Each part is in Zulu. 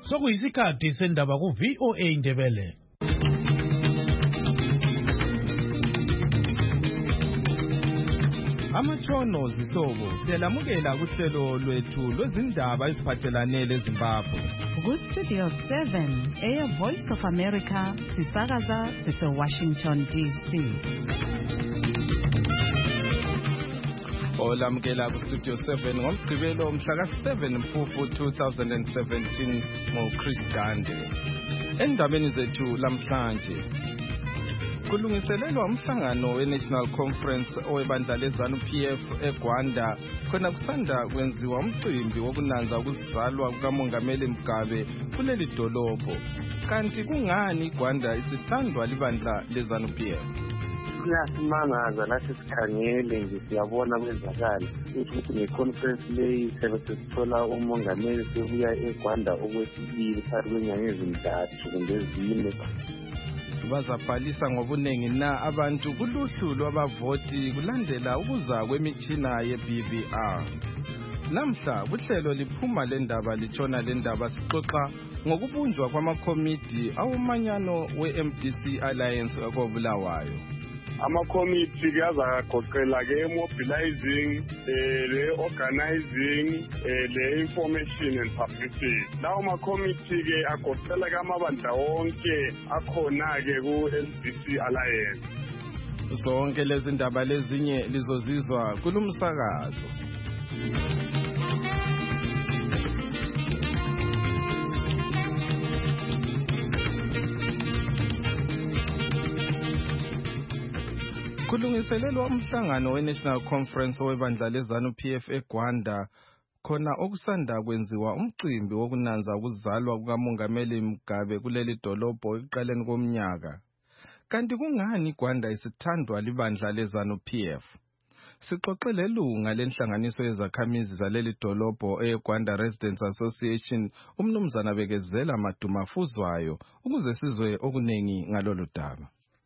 Sokuyisikhathi sendaba ku VOA Indebele. Amatshono zihlobo siyalamukela kuhlelo lwethu lwezindaba eziphathelane leZimbabwe. Ku-Studio 7 Voice of America sisakaza sise-Washington DC. Olamukela ku-Studio 7 ngoMgqibelo mhla ka-7 Mfufu 2017 ngoChris Dande. Endabeni zethu lamhlanje kulungiselelwa umhlangano we-National Conference owebandla leZANU-PF eGwanda khona kusanda kwenziwa umcimbi wokunanza ukuzalwa kukaMongameli Mugabe kuleli dolobho. Kanti kungani iGwanda isithandwa libandla leZANU-PF? Siyasimangaza lathi sikhangele nje siyabona kwenzakala ukuthi ngeconference leyi sebesithola umongameli sebuya eGwanda okwesibili phakathi kwenyanga ezintathu kumbe ezine. Bazabhalisa ngobuningi na abantu kuluhlu lwabavoti kulandela ukuza kwemitshina ye-BVR. Namhla kuhlelo liphuma lendaba litshona lendaba sixoxa ngokubunjwa kwamakomiti awomanyano we-MDC Alliance akobulawayo. Amakomiti kuyazagoqela ke mobilizing, le-organizing, le-information and publicity. Lawo makomiti ke agoqela ke amabandla wonke akhona ke ku-MDC Alliance. Zonke lezi ndaba lezinye lizozizwa kulumsakazo. Kulungiselelwa umhlangano we-National Conference owebandla leZANU-PF eGwanda khona okusanda kwenziwa umcimbi wokunanza ukuzalwa kukaMongameli Mugabe kuleli dolobho ekuqaleni komnyaka. Kanti kungani iGwanda isithandwa libandla leZANU-PF? Sixoxele lunga lenhlanganiso yezakhamizi zaleli dolobho eGwanda Residents Association umnumzana Bekezela Madumafuzwayo ukuze sizwe okunengi ngalolu daba.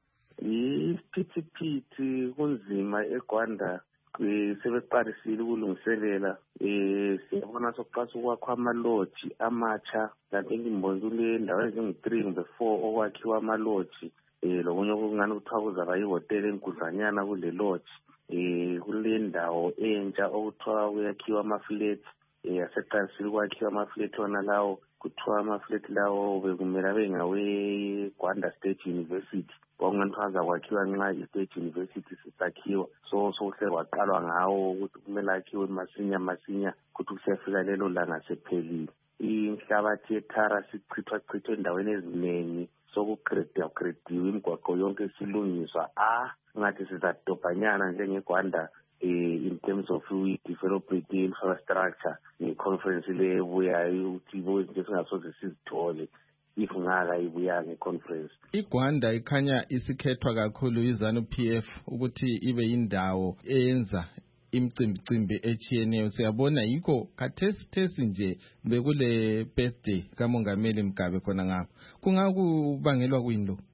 Isiphithiphithi kunzima eGwanda sebeqalisile ukulungiselela siyabona sokuqasa ukwakha amalodge amatsha kanti ngibona kule ndawo ezingu-3 kumbe 4 okwakhiwa amalodge lokunye okungani kuthiwa kuzaba yihotela enkudlanyana kule lodge kule ndawo entsha okuthiwa kuyakhiwa amaflats aseqalisile ukwakhiwa amaflats wona lawo kuthiwa amaflats lawo bekumele abe ngawe-Gwanda State University kwakungani azakwakhiwa nxa i-State University sisakhiwa sokuhle kwaqalwa ngawo ukuthi kumele akhiwe masinya ukuthi kusiyafika lelo langa sephelile. Inhlabathi yethara sichithwa endaweni eziningi sokugrediwe imigwaqo yonke silungiswa ngathi sizadobhanyana njengeGwanda in terms of developing infrastructure nge-conference le ebuyayo ukuthi izinto singasoze sizithole if ngaka ibuya nge-conference. iGwanda ikhanya isikhethwa kakhulu iZANU-PF ukuthi ibe yindawo eyenza imicimbi etshiyeneyo. Siyabona yikho khathesi nje bekule birthday kaMongameli Mugabe khona ngapha. Kungakubangelwa kuyini lo?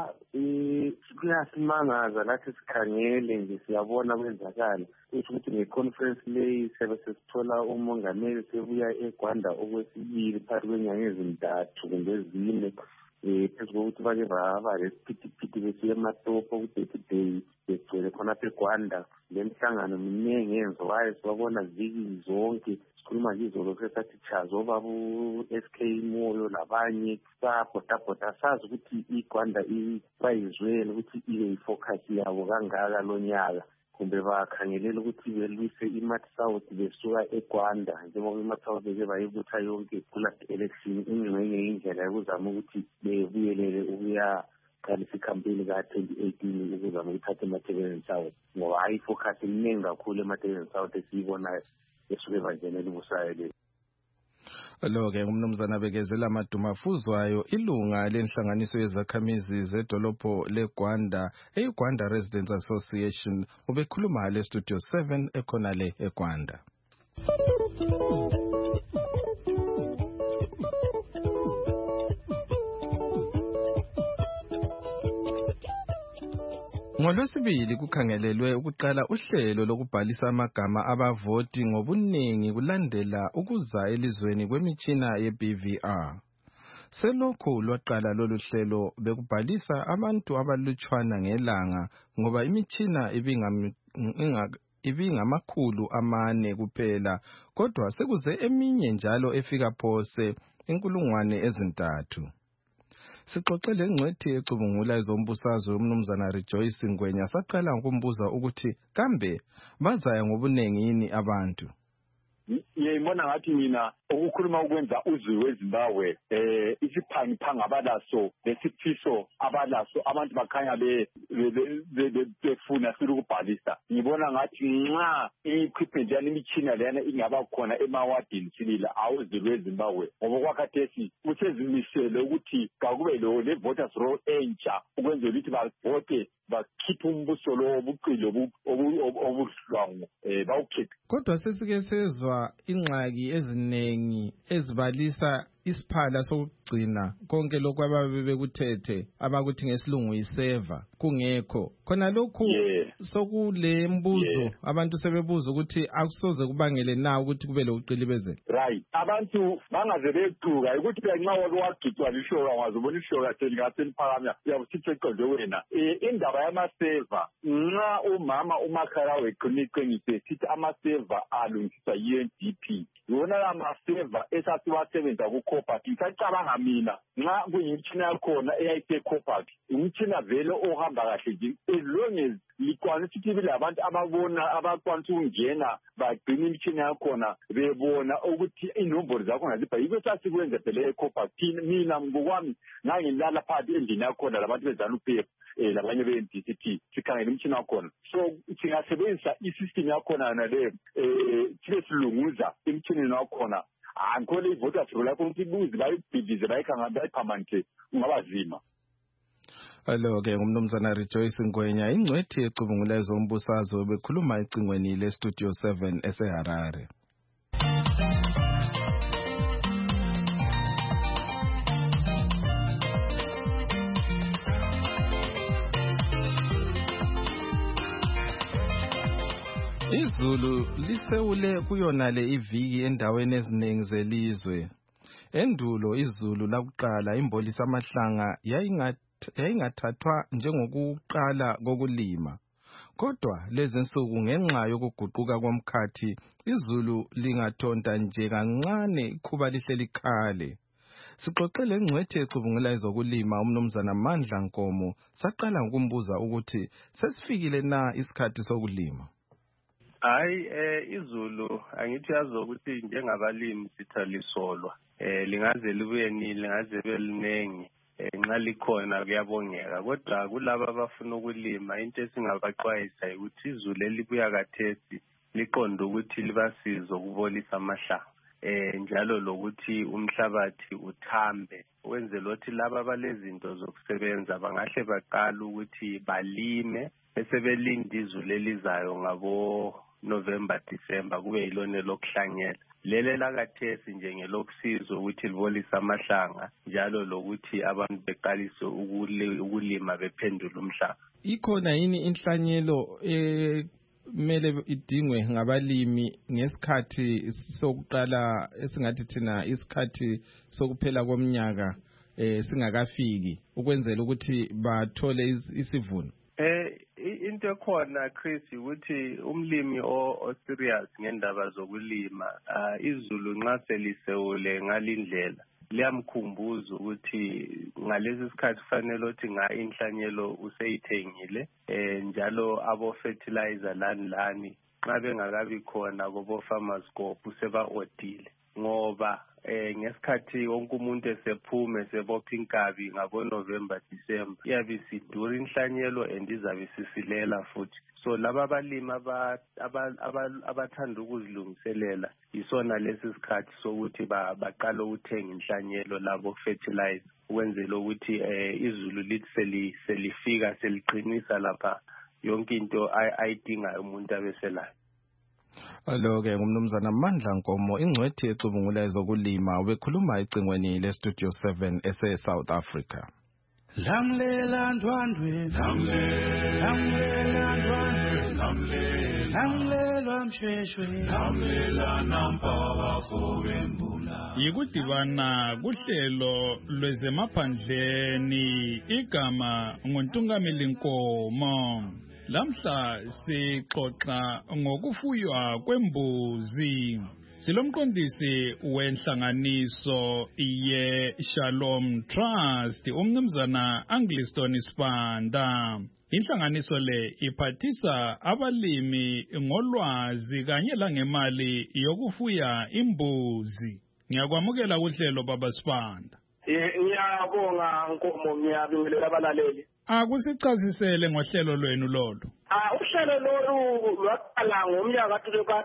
Kuyasimangaza lathi sikhangele nje siyabona kwenzakala ukuthi ngeconference leyi sebesithola umongameli sebuya eGwanda okwesibili phakathi kwenyanga ezintathu kumbe ezine. Phezu kokuthi bake baba lesiphithiphithi besiye ematopo ku-30 begcwele khonapha eGwanda. Le mihlangano miningi yenziwayo siwabona ziki zonke sikhuluma ngizolo sesathi chazo baba u-SK Moyo labanye sabhodabhoda sazi ukuthi iGwanda bayizwele ukuthi ibe yifocus yabo kangaka lo nyaka kumbe bakhangelela ukuthi belwise iMath South besuka eGwanda njengoba iMath South beke bayibutha yonke kulast election ingxenye indlela yokuzama ukuthi bebuyelele ukuya qalisa ikhampeni ka-2018 ukuzama ukuthatha eMatabeleland South ngoba hayi ifocus iningi kakhulu eMatabeleland South esiyibonayo esuke bangenela ubusayo le. Lo-ke umnumzana Bekezela Madumafuzwayo ilunga lenhlanganiso yezakhamizi zedolobho leGwanda eGwanda Residents Association ubekhuluma le Studio 7 ekhona le eGwanda. NgoLwesibili kukhangelelwe ukuqala uhlelo lokubhalisa amagama abavoti ngobuningi kulandela ukuza elizweni kwemitshina ye-BVR. Selokhu lwaqala lolu hlelo bekubhalisa abantu abalutshwana ngelanga ngoba imitshina ibingamakhulu 4 kuphela, kodwa sekuze eminye njalo efika phose 3,000. Sixoxe lengcwethi ecubungula ezombusazwe umnumzana Rejoice Ngwenya saqala ngokumbuza ukuthi kambe bazaya ngobunengi yini abantu. Ngiyibona ngathi mina ukukhuluma ukwenza uzwi weZimbabwe isiphangiphangi abalaso lesifiso abalaso abantu bakhanya befuna sile ukubhalisa. Ngibona ngathi nxa equipment yani imitshina leyana ingaba khona emawadini silila awuzwi weZimbabwe ngoba kwakhathesi usezimisele ukuthi kakube le voters roll entsha ukwenzela ukuthi bavote bakhiphe umbuso lo obuqilo obuhlwangu bawukhiphe. Kodwa sesike sezwa ingxaki eziningi ezibalisa isiphala sokugcina konke lokho ababe bekuthethe abakuthi ngesilungu yiserver kungekho khona lokhu sokule mbuzo abantu sebebuza ukuthi akusoze kubangele na ukuthi kube lokuqilibezela. Right, abantu bangaze beqhuka ukuthi nxa wagcitwa lishoka wazobona ishoka selikaseliphakama uyabusithi eqonde wena indaba yamaserver nxa umama uMakharawe eqiniqinise sithi amaserver alungiswa yi-UNDP yona lamaserver esasiwasebenza kuCOPAC ngisacabanga mina nxa kuyimitshina yakhona eyayiseCOPAC umtshina vele ohamba kahle nje as long as likwanisa ukuthi bile abantu abakwanisa ukungena bagcina imitshina yakhona bebona ukuthi inombolo zakhona zibha yikho sasikwenze phela eCOPAC mina ngokwami ngangilala phakathi endlini yakhona labantu beZANU-PF labanye be-NDCT sikhangela umtshina wakhona so singasebenzisa isystem yakhona naleyo sibe silunguza emtshineni wakhona angikhona ivoters roll yakho ukuthi buzi bayibhidize bayiphamanithe ungabazima. Alo-ke ngumnumzana Rejoice Ngwenya ingcwethi ecubungula ezombusazwe bekhuluma ecingweni leStudio 7 eseHarare. Izulu lisewule kuyonale iviki endaweni eziningi zelizwe. Endulo izulu lakuqala imbolisa amahlanga yayingathathwa njengokuqala kokulima. Kodwa lezi nsuku ngenxa yokuguquka komkhathi izulu lingathonta nje kancane ikhuba lihle likhale. Sixoxe lengcwethi ecubungula ezokulima umnumzana Mandla Nkomo saqala ngokumbuza ukuthi sesifikile na isikhathi sokulima. Hayi izulu angithi yazo ukuthi njengabalimi sithalisolwa lingaze libuye lingaze belinengi nxa likhona kuyabongeka kodwa kulabo abafuna ukulima into esingabaxwayisa ukuthi izulu elibuya kathesi liqonde ukuthi libasize ukubolisa amahlanga njalo lokuthi umhlabathi uthambe wenzela ukuthi laba balezinto zokusebenza bangahle baqala ukuthi balime bese belinda izulu elizayo ngabo November December kube yilona lokuhlanyela lele lakathesi nje ngelokusizo ukuthi libolisa amahlanga njalo lokuthi abantu beqalise ukulima bephendula umhlaba. Ikhona yini inhlanyelo mele idingwe ngabalimi ngesikhathi sokuqala esingathi thina isikhathi sokuphela komnyaka singakafiki ukwenzela ukuthi bathole isivuno? Into ekhona Chris ukuthi umlimi o-serious ngendaba zokulima izulu nxa selisewule ngalindlela liyamkhumbuza ukuthi ngalesi sikhathi kufanele ukuthi inhlanyelo useyithengile njalo abo-fertilizer lani nxa bengakabi khona kobo-Farmerscope seba-odile ngoba ngesikhathi wonke umuntu esephume sebopha inkabi ngabo-November December iyabe isidura inhlanyelo and izabe sisilela futhi so laba abalimi abathanda ukuzilungiselela isona lesi sikhathi sokuthi baqale ukuthenga inhlanyelo labo fertilizer ukwenzela ukuthi izulu lithi selifika seliqinisa lapha yonke into ayidingayo umuntu abeselayo. Alo-ke ngumnumzana Mandla Nkomo ingcwethi ecubungula ezokulima ubekhuluma ecingweni leStudio 7 ese-South Africa. Lamlela ndwandwe lamlelwa mshweshwe lamlela nampaba fowembula yikudibana kuhlelo lwezemaphandleni igama nguNtungameli Nkomo. Lamhla sixoxa ngokufuywa kwembuzi. Silomqondisi wenhlanganiso ye-Shalom Trust umnumzana Angliston Sibanda. Inhlanganiso le iphathisa abalimi ngolwazi kanye langemali yokufuya imbuzi. Ngiyakwamukela uhlelo baba Sibanda. Ngiyabonga Nkomo, ngiyabingelela abalaleli. Akusichazisele ngohlelo lwenu lolo. Uhlelo lolu lwaqala ngomnyaka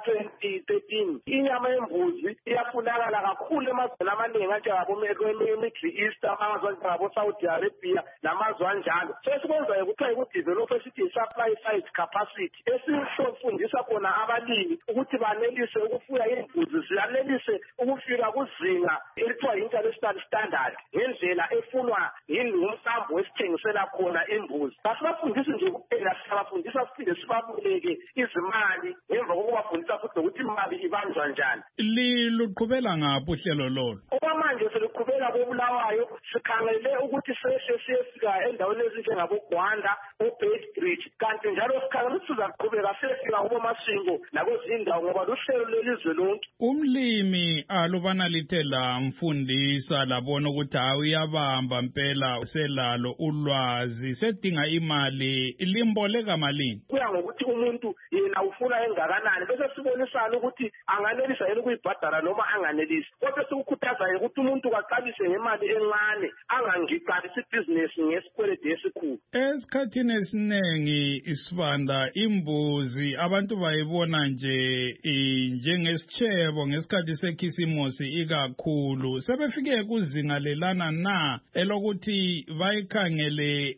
ka-2013. Inyama yembuzi iyafunakala kakhulu emazweni amaningi anjengabo-Middle East, amazwe anjengabo-Saudi Arabia namazwe anjalo. So esikwenzayo kuthiwa yikudevelopha esithi i-supply side capacity, esifundisa khona abalimi ukuthi banelise ukufuya imbuzi, ziyanelise ukufika kuzinga elithiwa yi-international standard ngendlela efunwa ngumsambo esithengisela khona imbuzi. Kasibafundisi nje kuphela, siyabafundisa siphinde sibaboleke izimali ngemva kokubafundisa futhi ukuthi imali ibanjwa njani. Luqhubela ngaphi uhlelo lolo? Okwamanje seliqhubela koBulawayo, sikhangele ukuthi sehle siyefika endaweni ezinjengabo-Gwanda, o-Beitbridge, kanti njalo sikhangele ukuthi sizaqhubeka siyefika kuboMasingo nakwezindawo ngoba luhlelo lelizwe lonke. Umlimi alubana lithe lamfundisa labona ukuthi uyabamba mpela selalo ulwazi sedinga imali, limboleka malini? Kuya ngokuthi umuntu yena ufuna engakanani bese sibonisana ukuthi anganelisa yena ukuyibhadala noma anganelisi. Kodwa sikukhuthaza ukuthi umuntu kaqalise ngemali encane, angangiqalisi ibhizinesi ngesikwelede esikhulu. Esikhathini esiningi Sibanda, imbuzi abantu bayibona nje njengesitshebo ngesikhathi sekhisimusi ikakhulu. Sebefike kuzinga lelana na elokuthi bayikhangele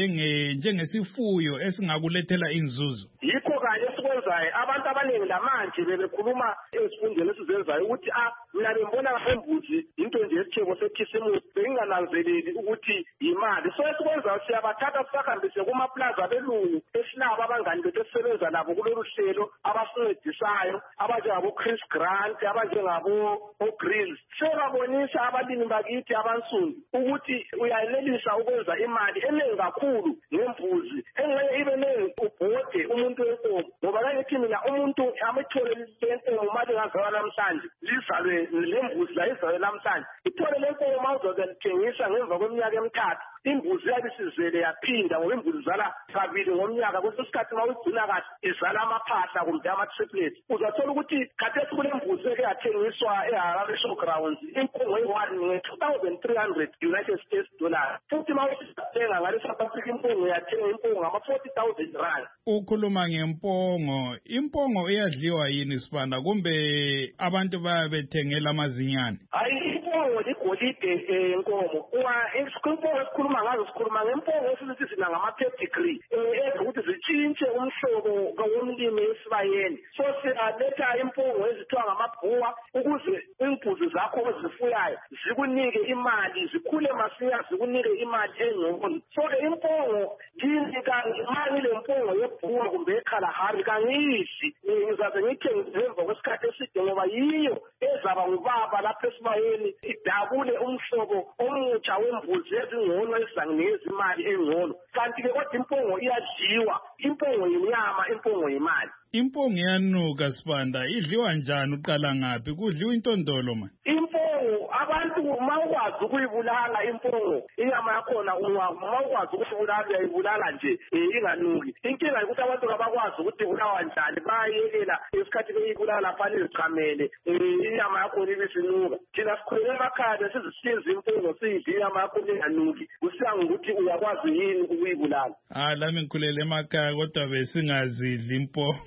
njengesifuyo esingakulethela inzuzo? Yikho kanye esikwenzayo abantu abaningi lamanje bebekhuluma ezifundweni esizenzayo ukuthi mina bembona ngembuzi into nje esitshebo sekhisimusi, bengingananzeleli ukuthi yimali. So esikwenzayo siyabathatha sisahambise kumaplaza belungu esinabo abangani bethu esisebenza nabo kulolu hlelo abasincedisayo, abanjengabo-Chris Grant, abanjengabo-Grills. Sebabonisa abalimi bakithi abansundu ukuthi uyanelisa ukwenza imali eningi kakhulu ngembuzi, engeke ibe nengi ubhode umuntu wenkomo. Ngoba kangithi mina umuntu amethole lenkomo mali ngazalwa namhlanje, lizalwe lembuzi la izalwe namhlanje, ithole lenkomo mawuzobe lithengisa ngemva kweminyaka emithathu, imbuzi yabe isizele yaphinda ngoba imbuzi izala kabili ngomnyaka. Kwesinye isikhathi mawuyigcina kahle izala amaphahla kumbe ama-triplets. Uzathola ukuthi khathesi kule mbuzi eke yathengiswa eHarare Showgrounds inkomo eyi-1 nge-2,300 United States dollars. Futhi mawuyithenga ngale South Africa impongo yathenga impongo ngama-40,000 rand. Ukhuluma ngempongo, impongo iyadliwa yini Sibanda kumbe abantu bayabethengela amazinyane? Impongo ligolide inkomo. Impongo esikhuluma ngazo sikhuluma ngempongo esithi sina ngama-pedigree ezokuthi zitshintshe umhlobo womlimi esibayeni. So siyaletha impongo ezithiwa ngamabhuwa ukuze imbuzi zakho ozifuyayo zikunike imali, zikhule masinya, zikunike imali engcono. So impongo yini kanti manje le mpongo yebhuwa kumbe eKalahari kangiyidli, ngizaze ngithengise ngemva kwesikhathi eside ngoba yiyo ezaba ngubaba lapha esibayeni idabule umhlobo omutsha wembuzi ezingcono ezizanginikeza imali engcono. Kanti-ke kodwa impongo iyadliwa, impongo yinyama, impongo yimali. Impongo iyanuka Sibanda, idliwa njani, uqala ngaphi? Kudliwa intondolo man? Impongo abantu mawukwazi ukuyibulala impongo, inyama yakhona mawukwazi ukuyibulala uyayibulala nje inganuki. Inkinga ukuthi abantu abakwazi ukuthi ibulawa njani, bayayekela isikhathi beyibulala lapha izichamele inyama yakhona ibisinuka. Thina sikhulele emakhaya sizisiza impongo siyidla inyama yakhona inganuki, kusiya ngokuthi uyakwazi yini ukuyibulala. Lami ngikhulele emakhaya kodwa besingazidli impongo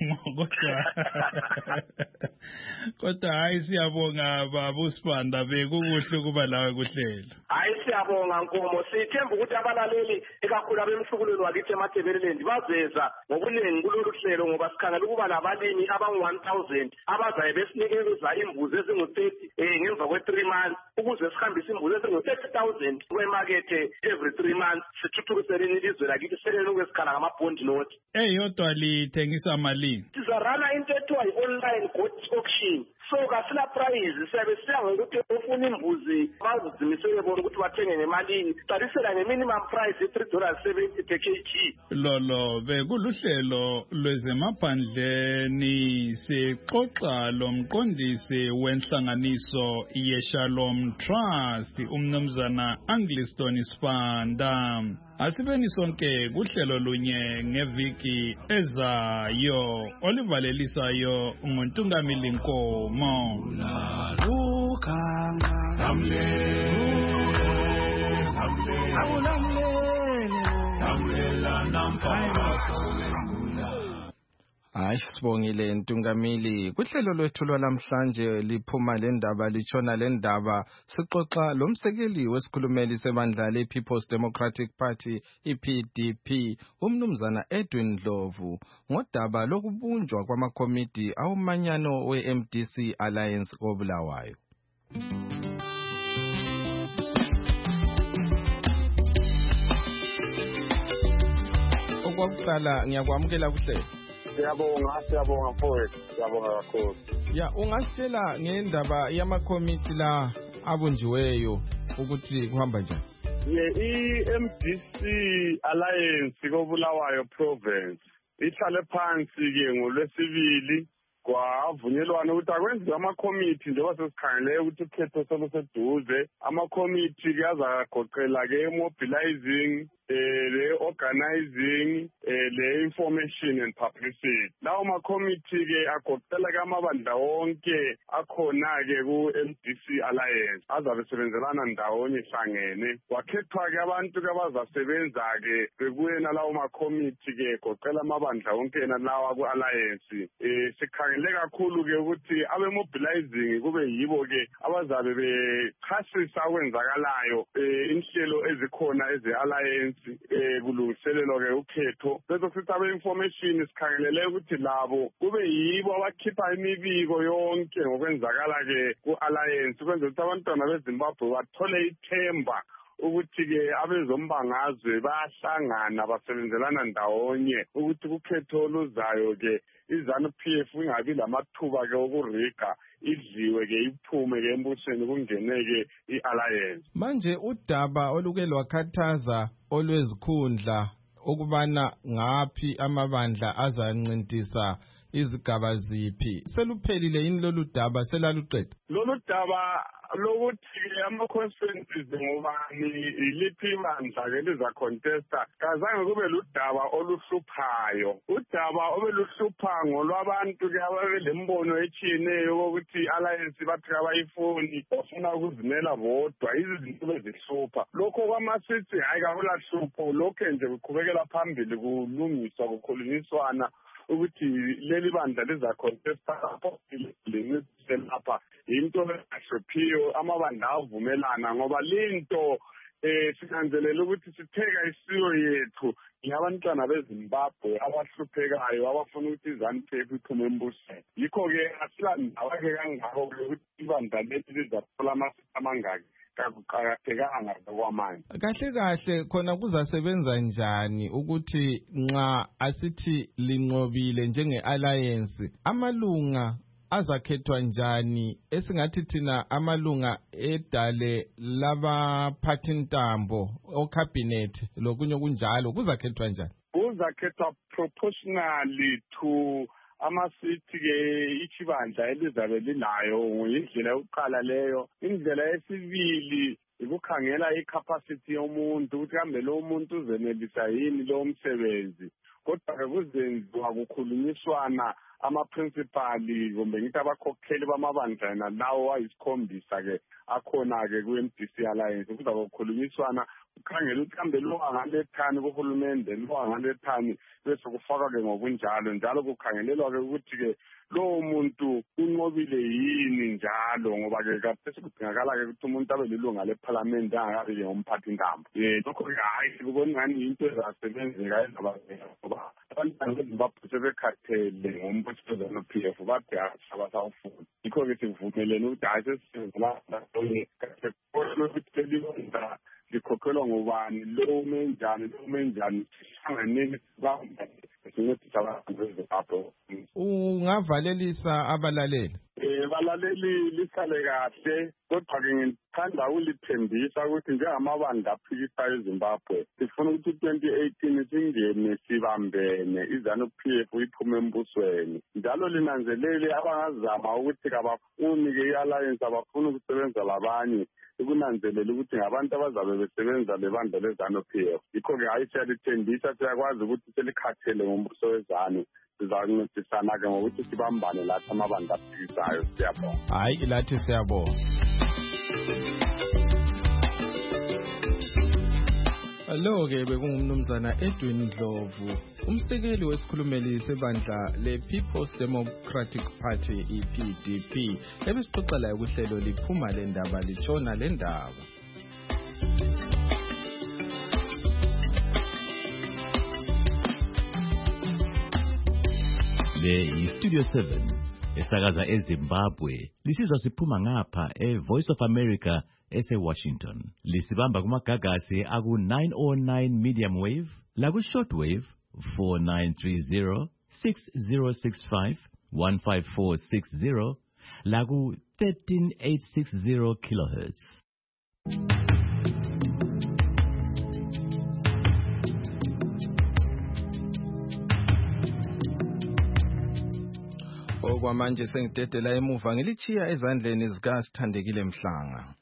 kodwa hayi siyabonga baba Sibanda, bekukuhle ukuba lawe kuhlelo. Hayi siyabonga Nkomo, sithemba ukuthi abalaleli ekakhulu abemhlukulweni wakithi eMathebeleland bazeza ngobuningi kulolu hlelo ngoba sikhangela ukuba labalimi abangu-1,000 abazaye besinikeza imbuzi ezingu-30 ngemva kwe-3 months ukuze sihambise imbuzi ezingu-30,000 kwemakethe every 3 months, sithuthukiseleni ilizwe lakithi seleni ukwesikhala ngama-bond note. Eyodwa lithengisa malini? Sizarana into ethiwa yi-online goat auction so kasila prize siyabe siya ngokuthi ufuna imbuzi bazizimisele bona ukuthi bathenge ngemalini qalisela nge-minimum price $3.70 per kg. Lolo bekuluhlelo lwezemaphandleni sixoxa lomqondisi wenhlanganiso yeShalom Trust umnumzana Angliston Sibanda. Asibeni sonke kuhlelo lunye ngeviki ezayo olivalelisayo nguNtungamili Nkomo. Hayi sibongile Ntungamili kuhlelo lwethu lwalamhlanje liphuma lendaba litshona lendaba sixoxa lomsekeli wesikhulumeli sebandla lePeople's Democratic Party iPDP umnumzana Edwin Ndlovu ngodaba lokubunjwa kwamakomiti awumanyano weMDC Alliance koBulawayo. Okokuqala ngiyakwamukela kuhle. Siyabonga mfowethu, siyabonga kakhulu. Ya ungasitshela ngendaba yamakomiti la abunjiweyo ukuthi kuhamba njani? I-MDC Alliance koBulawayo Province ihlale phansi ke ngoLwesibili kwavunyelwana ukuthi akwenziwe amakomiti njengoba sesikhangele ukuthi ukhetho seluseduze. Amakomiti ke azagoqela ke mobilizing, le-organizing, le-information and publicity. Lawo makomiti ke agoqela ke amabandla wonke akhona-ke ku-MDC Alliance azabe sebenzelana ndawonye hlangene. Wakhethwa ke abantu ke abazasebenza-ke bekuyena lawo makomiti ke goqela amabandla wonke yena lawa ku-Alliance. Sikhangele kakhulu ke ukuthi abe-mobilizing kube yibo ke abazabe bechasisa okwenzakalayo inhlelo ezikhona eze-Alliance kulungiselelwa ke ukhetho. Bese sithi abe-information sikhangelele ukuthi labo kube yibo abakhipha imibiko yonke ngokwenzakala ke ku-Alliance ukwenzela ukuthi abantwana beZimbabwe bathole ithemba ukuthi ke abezombangazwe bayahlangana basebenzelana ndawonye ukuthi kukhetho oluzayo ke iZANU-PF ingabi lamathuba ke okuriga idliwe ke iphume ke embusweni kungene ke i-Alliance. Manje udaba oluke lwakhathaza olwezikhundla ukubana ngaphi amabandla azancintisa izigaba ziphi seluphelile yini lolu daba selaluqeda? Lolu daba lokuthi ama-constituencies ngobani iliphi ibandla ke lizacontesta kazange kube ludaba oluhluphayo. Udaba obeluhlupha ngolwabantu ke ababelembono etshiyeneyo ukuthi i-Alliance bathi abayifuni bafuna ukuzimela bodwa izinto bezihlupha. Lokho kwamasithi hayi kakulahlupho lokho nje kuqhubekela phambili kulungiswa kukhulunyiswana ukuthi leli bandla lizacontesta lapha into engahluphiyo amabandla avumelana ngoba linto sinanzelela ukuthi sitheka isiyo yethu ngabantwana beZimbabwe abahluphekayo abafuna ukuthi iZANU-PF iphume embusweni. Yikho-ke asilandaba ke kangako ukuthi ibandla leli lizathola amasitha amangaki kakuqakathekanga kwamanje. Kahle kahle khona kuzasebenza njani ukuthi nxa asithi linqobile njenge-Alliance amalunga azakhethwa njani esingathi thina amalunga edale labaphathintambo ocabinet lokunye kunjalo kuzakhethwa njani? Kuzakhethwa proportionally to amasithi ke ichibandla elizabe lilayo indlela yokuqala leyo. Indlela yesibili ukukhangela icapacity yomuntu ukuthi kambe lo muntu uzenelisa yini lo msebenzi. Kodwa ke kuzenziwa kukhulunyiswana ama-principali kumbe ngithi abakhokheli bamabandla nalawo ayisikhombisa ke akhona ke ku-MDC Alliance kuzabe kukhulunyiswana ukhangela ukuthi kambe lo angalethani kuhulumende lo angalethani bese kufakwa ke ngokunjalo njalo kukhangelelwa ke ukuthi ke lowo muntu unqobile yini njalo ngoba ke kade sekudingakala ke ukuthi umuntu abe lilunga leParliament angakabi ngomphathintambo. Lokho ke hayi sikubona ngani into ezasebenzeka ezabavela ngoba abantwana beZimbabwe sebekhathele ngombuso weZANU-PF bathi abasawufuni. Yikho ke sivumelene ukuthi hayi sesivula kade ukuthi lilonda likhokhelwa ngubani lo menjani sihlanganeni sibambane sincedisa abantu beZimbabwe. Ungavalelisa abalaleli balaleli lihlale kahle kodwa-ke ngithanda ulithembisa ukuthi njengamabandla aphikisayo eZimbabwe sifuna ukuthi 2018 singene sibambene iZANU-PF iphume embusweni njalo linanzelele abangazama ukuthi kabafuni-ke i-alliance abafuni ukusebenza labanye ukunanzelela ukuthi ngabantu abazabe besebenza lebandla leZANU-PF yikho-ke hayi siyalithembisa siyakwazi ukuthi selikhathele ngombuso weZANU sizakuncedisana-ke ngokuthi sibambane lathi amabandla aphikisayo. Siyabonga. Hayi lathi siyabonga. Lo-ke bekungumnumzana Edwin Ndlovu, umsekeli wesikhulumeli sebandla le-People's Democratic Party EPDP, ebesixoxa layo kuhlelo liphuma le ndaba litshona le ndaba. Le iStudio 7 esakaza eZimbabwe lisizwa siphuma ngapha eVoice of America ese-Washington. Lisibamba kumagagasi aku-909 medium wave laku-short wave 4930 6065 15460 laku-13860 kilohertz. Okwamanje sengidedela emuva ngilichiya ezandleni zikaSithandekile Mhlanga.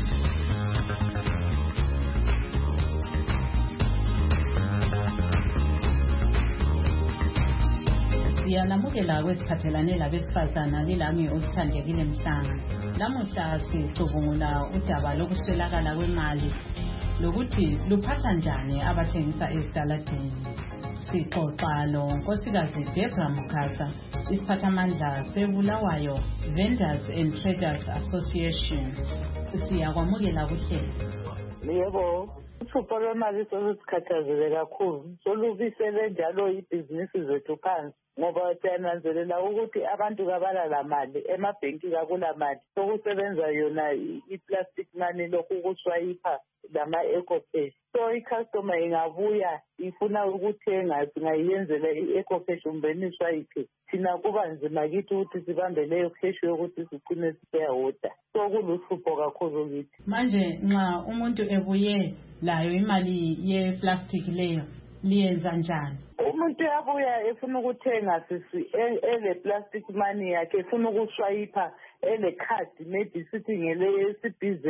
Siyanamukela kwesiphathelane labesifazana lilami uSithandekile Mhlanga. Lamuhla sicubungula udaba lokuswelakala kwemali lokuthi luphatha njani abathengisa ezitaladini. Sixoxa loNkosikazi Debra Mukasa, isiphathamandla seBulawayo Vendors and Traders Association. Siyakwamukela kuhlelo. Yebo, uhlupho lwemali selusikhathazile kakhulu. Solubisele njalo ibhizinisi zethu phansi ngoba siyananzelela ukuthi abantu kabala mali emabhenki kakula mali. Sokusebenza yona i-plastic money lokhu ukuswayipha lama eco-cash. So i-customer ingabuya ifuna ukuthenga singayiyenzela i-eco-cash umbeni swayiphe. Thina kuba nzima kithi ukuthi sibambe leyo cash yokuthi sigcine siyahoda. So kuluhlupho kakhulu kithi. Manje nxa umuntu ebuye layo imali ye-plastic leyo liyenza njani? Umuntu yabuya efuna ukuthenga sisi ele plastic money yakhe efuna ukuswayipha ele card maybe sithi ngele CBZ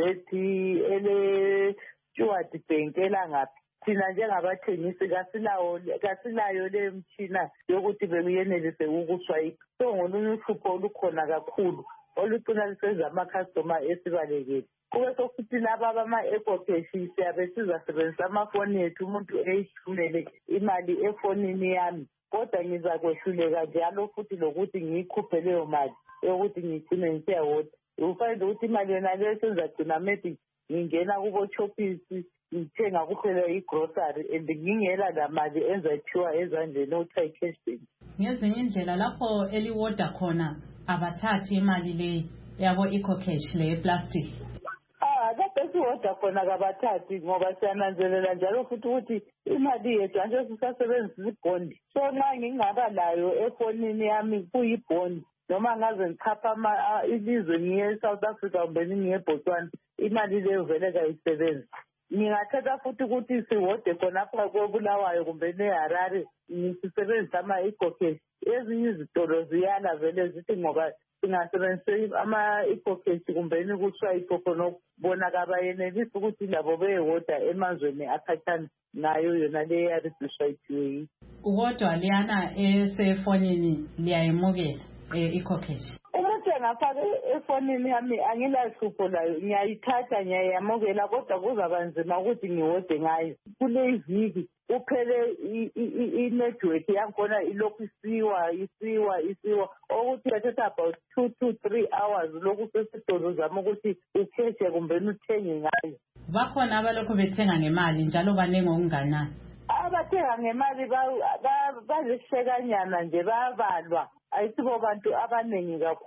ele Stewart Bank elangaphi. Thina njengabathengisi kasilayo le mtshina yokuthi beyenelise ukuswayipha. So ngolunye uhlupho olukhona kakhulu olucina lisenza ama-customer esibalekile. Kube sokuthi laba abama-eco-cash siyabe sizasebenzisa amafoni ethu umuntu eyithumele imali efonini yami kodwa ngizakwehluleka njalo futhi lokuthi ngiyikhuphe leyo mali yokuthi ngigcine ngisiyahoda. Ufanele ukuthi imali yona leyo senzagcina maybe ngingena kubo-shoppisi ngithenga kuphela i-grocery and ngingela la mali enzathiwa ezandleni okuthiwa i-cash bank. Ngezinye indlela lapho eliwoda khona abathathi imali leyi yabo eco-cash le plastic. Kade sihoda khona kabathathi ngoba siyananzelela njalo futhi ukuthi imali yethu anje sisasebenzisa ibhondi. So nxa ngingaba layo efonini yami kuyibhondi noma ngaze ngichapha ilizwe ngiye eSouth Africa kumbe ngiye eBotswana imali leyo vele kayisebenzi. Ngingathatha futhi ukuthi sihode khonapha koBulawayo kumbe neHarare ngisebenzisa ama-eco-cash. Ezinye izitolo ziyala vele zithi ngoba singasebenzisa ama-eco-cash kumbeni kuswayipho khona ukubona kabayenelisi ukuthi labo beyehoda emazweni akhathana nayo yona le yarisishwayiphiwe. Kodwa liyana esefonini liyayimukela eco-cash. Umuntu engafaka efonini yami angilahlupho layo ngiyayithatha ngiyayamukela kodwa kuzaba nzima ukuthi ngihode ngayo. Kule iviki uphele i-network yakhona ilokhu isiwa ukuthi yathatha about 2 to 3 hours lokhu sesitolo zama ukuthi ukheshe kumbe uthenge ngayo. Bakhona abalokhu bethenga ngemali njalo banenge okunganani. Abathenga ngemali bazishekanyana nje bayabalwa ayisibo bantu abaningi kakhulu.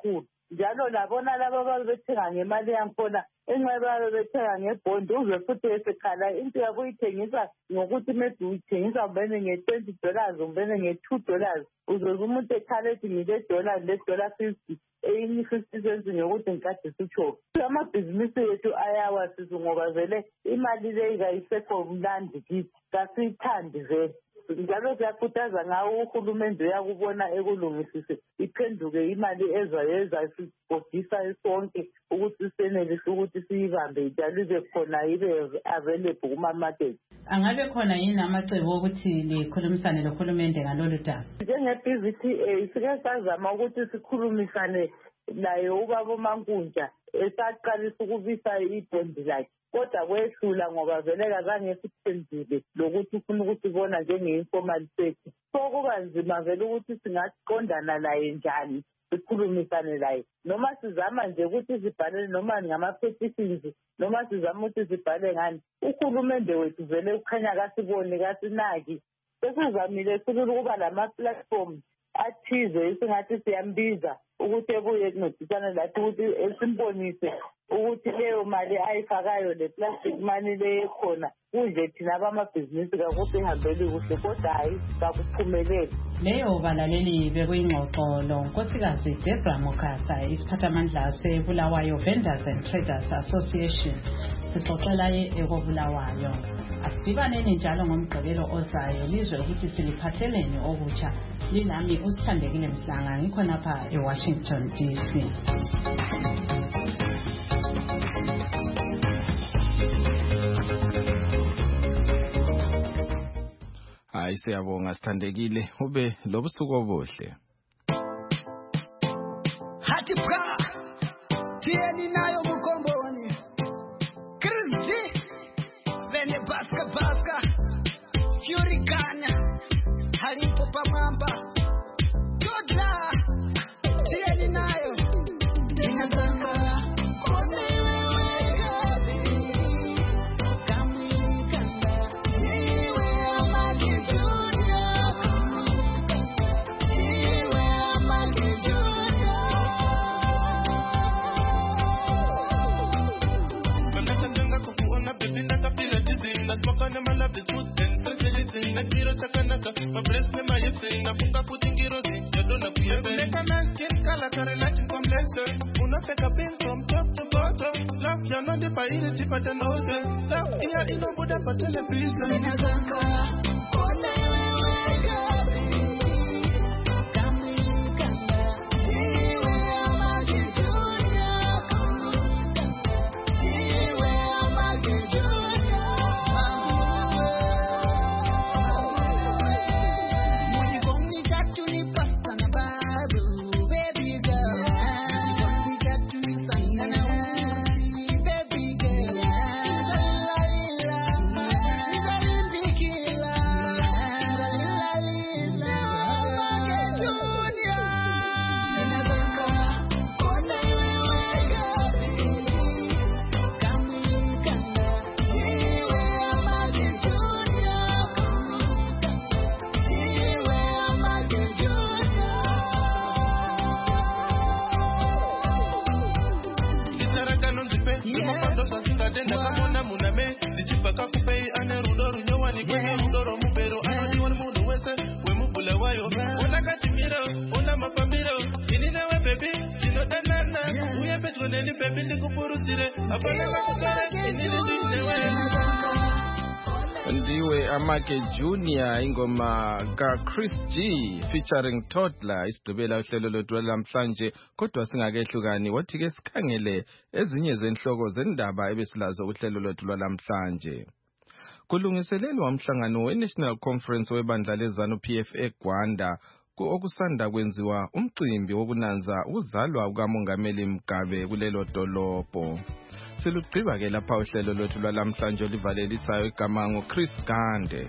njalo labona laba babethenga ngemali yankhona enxeba bethenga ngebhondi uze futhi esekhala into yabo uyithengisa ngokuthi maybe uyithengisa mbene nge$20 umbene nge$2 uzoze umuntu ekhala ethi ngile$50 eyinye 50 cents ngokuthi ngikade sitsho amabhizinisi yethu ayawa sizo ngoba vele imali leyi kayisekho mnandi kithi kasiyithandi vele njalo siyakhuthaza ngawo uhulumende uyakubona ekulungisise iphenduke imali ezayeza sibhodisa sonke ukuthi senelise ukuthi siyibambe njalo ibe khona ibe available kuma-market. Angabe khona yini amacebo okuthi likhulumisane lohulumende ngalolu daba? Njenge-PVTA sike sazama ukuthi sikhulumisane naye ubaba uMankunja esaqalisa ukubisa ibhondi lakhe kodwa kwehlula ngoba vele kazange siphendule lokuthi ufuna ukusibona njenge-informal sector. So kuba nzima vele ukuthi singaqondana naye njani sikhulumisane naye noma sizama nje ukuthi sibhalele noma ngama-petitions noma sizama ukuthi sibhale ngani uhulumende wethu vele ukhanya kasiboni kasinaki. Sesizamile sifuna ukuba lama-platform athize esingathi siyambiza ukuthi ebuye kuncedisane lathi ukuthi simbonise ukuthi leyo mali ayifakayo le-plastic money leyo khona kunje thina abamabhizinisi kakuthi ihambeli kuhle kodwa hayi kakuphumeleli. Leyo balaleli bekuyingxoxo lo Nkosikazi Deborah Mokasa isiphathamandla seBulawayo Vendors and Traders Association sixoxela ekobulawayo. Asibaneni njalo ngomgqibelo ozayo lizwe ukuthi siliphatheleni okutsha. Lilami uSithandekile Mhlanga ngikho lapha eWashington DC. Hayi siyabonga Sithandekile ube lobusuku obuhle. Hati bra tieni nayo mkomboni Chris G Vene baska Fury Ghana Halipo pamamba Godla tieni nayo Inazanga my breast in my hips, and I'm putting it on. You don't know if make a man get color, like complexion. Una take a pin from top to bottom. Love, you're not the pilot, but the nose. Love, you're in the Buddha, but tell the business. Ndiwe Amake Junior ingoma ka Chris G featuring Toddler isidubela uhlelo lwethu lamhlanje kodwa singakehlukani wathi ke sikhangele ezinye zenhloko zendaba ebesilazo uhlelo lwethu lwalamhlanje. Kulungiselelwa umhlangano weNational Conference webandla lezanu PF eGwanda okusanda kwenziwa umcimbi wokunanza ukuzalwa kukaMongameli Mugabe kulelo dolobho. Silugqiba ke lapha uhlelo lwethu lwalamhlanje olivalelisayo igama ngoChris Gande.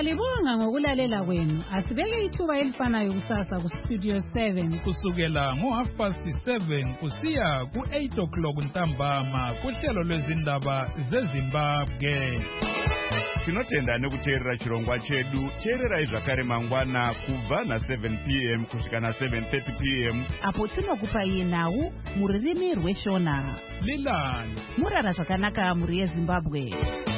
Siyalibonga ngokulalela kwenu. Asibeke ithuba elifanayo kusasa kuStudio 7 kusukela ngo7:30 kusiya ku8 ntambama kuhlelo lwezindaba zeZimbabwe. Tinotenda nekuteerera chirongwa chedu. Teererai zvakare mangwana kubva na7 p.m. kusvika na7:30 p.m. apo tinokupai nhau muririmi rweShona. Lilani murara zvakanaka muri yeZimbabwe.